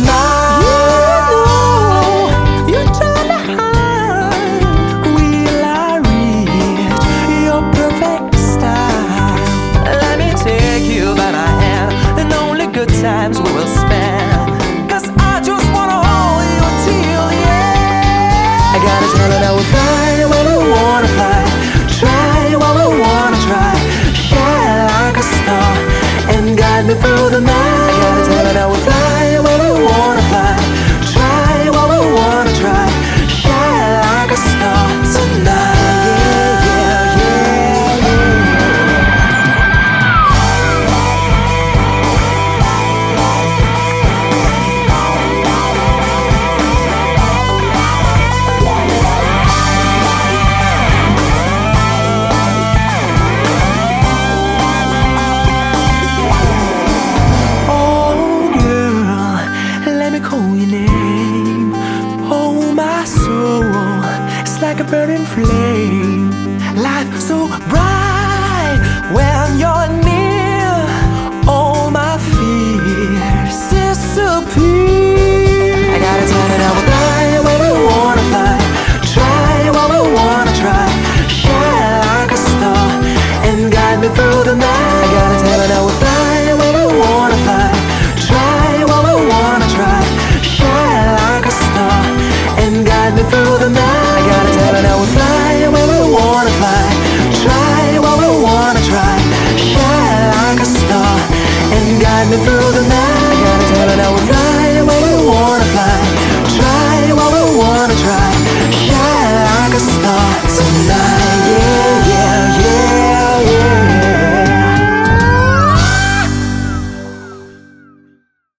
night. You turn the heart. Will I reach your perfect style? Let me take you by my hand, and only good times we will spend. 'Cause I just wanna hold you till the end. I gotta tell her that we'll fly when we wanna fly, try while we wanna try, shine like a star and guide me through the night. I gotta tell her that we'll fly when we wanna fly, try while we wanna try, shine like a star tonight. Yeah, yeah, like a burning flame, life so bright when you're near.